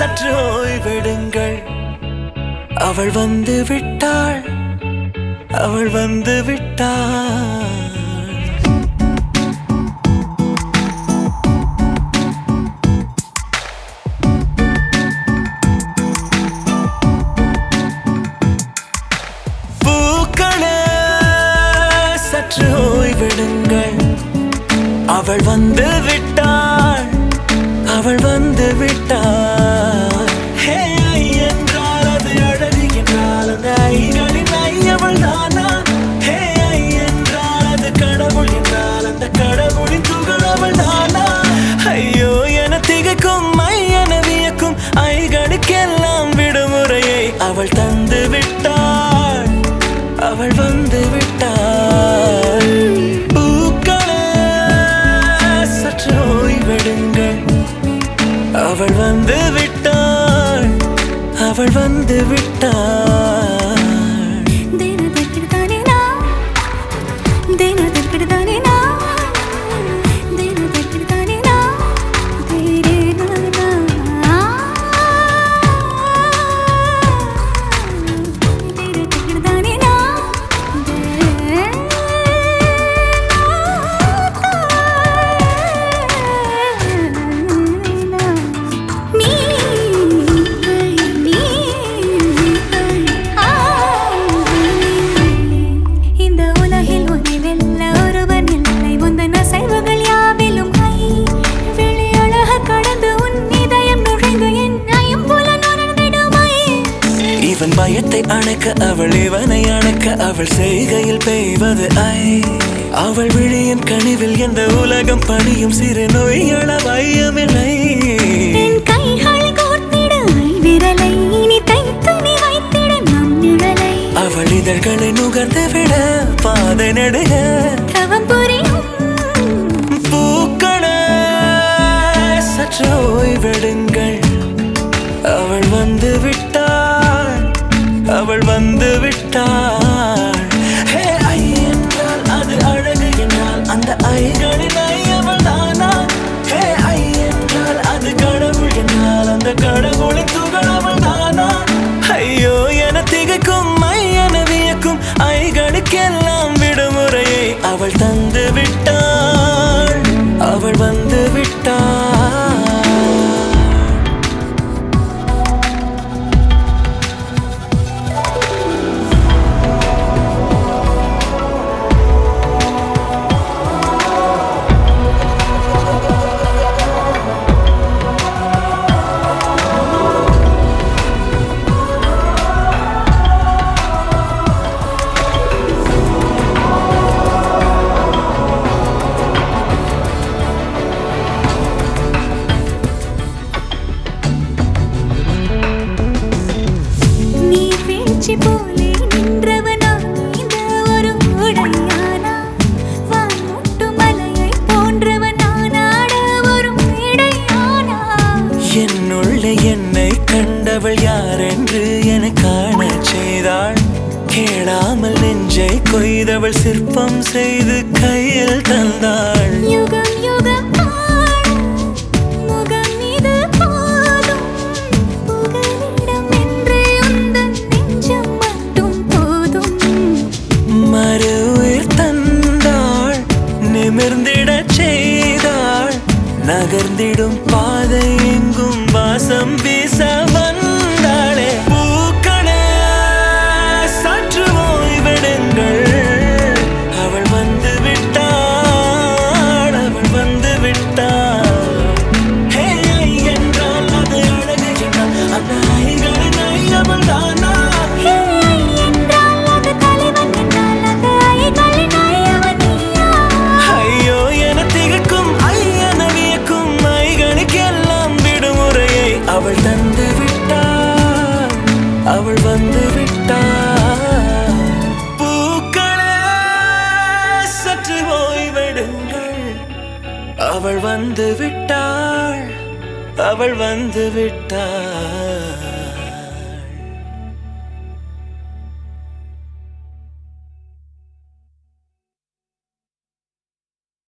சற்று ஓய்வெடுங்கள். அவள் வந்து விட்டாள், அவள் வந்து விட்டாள். பூக்களே சற்று ஓய்வெடுங்கள். அவள் வந்து விட்டாள், அவள் வந்து விட்டாள். ஹே ஐ என்றால் அது அழகு என்றால் அந்த ஐகளின் ஐ அவள் தானா? ஹே ஐ என்றால் அது கடவுள் என்றால் அந்த கடவுளின் துகள் அவள் தானா? ஐயோ என திகைக்கும் ஐ என வியக்கும் ஐகளுக்கெல்லாம் விடுமுறையை அவள் தந்து விட்டாள், அவள் வந்து விட்டாள். பூக்களே சற்று ஓய்வெடுங்கள். அவள் வந்து விட்டாள், அவள் வந்து விட்டாள். இவன் பயத்தை அணைக்க அவள் இவனை அணைக்க அவள் செய்கையில் பெய்வது ஐ. அவள் விழியின் கனிவில் எந்த உலகம் பணியும் சிறு நோய்கள வையமில்லை. அவள் இதழ்களை நுகர்ந்து விட பாதை நடுக பூக்களே சற்று ஓய்வெடுங்கள். அவள் வந்து விட்டாள், அவள் வந்து விட்டாள். ஹே ஐ என்றால் அது அழகு என்றால் அந்த ஐகளின் ஐ அவள் தானா? ஹே ஐ என்றால் அது கடவுள் என்றால் அந்த கடவுளின் துகள் அவள் தானா? ஐயோ என திகைக்கும் ஐ என வியக்கும் ஐகளுக்கெல்லாம் விடுமுறையை அவள் தந்து விட்டாள், அவள் வந்து விட்டாள். போலே நின்றவனா இந்த ஒரு உடையானா? வான்முட்டு மலையை போன்றவனானாட ஒரு மேடையானா? என்னுள்ளே என்னை கண்டவள் யாரென்று என காண செய்தாள். கேளாமல் நெஞ்சை கொய்தவள் சிற்பம் செய்து கையில் தந்தாள். யுகம் யுகம் முகம் இது போதும் புகலிடம் என்று உந்தன் நெஞ்சம் மட்டும் போதும். மறு உயிர் தந்தாள், நிமிர்ந்திடச் செய்தாள். நகர்ந்திடும் பாதை எங்கும் வாசம் வீச வந்தாளே. பூக்களே சற்று ஓய்வெடுங்கள். அவள் வந்து விட்டாள், அவள் வந்து விட்டாள். ஹே ஐ என்றால் அது அழகு என்றால் அந்த ஐகளின் ஐ அவள் தானா? ஹே ஐ என்றால் அது தலைவன் என்றால் அந்த ஐகளின் ஐ அவன் நீயா? ஐயோ என திகைக்கும் ஐ என வியக்கும் ஐகளுக்கெல்லாம் விடுமுறையை அவள் தந்து விட்டாள், அவள் வந்து விட்டாள். பூக்களே சற்று ஓய்வெடுங்கள். அவள் வந்து விட்டாள், அவள் வந்து விட்டாள்.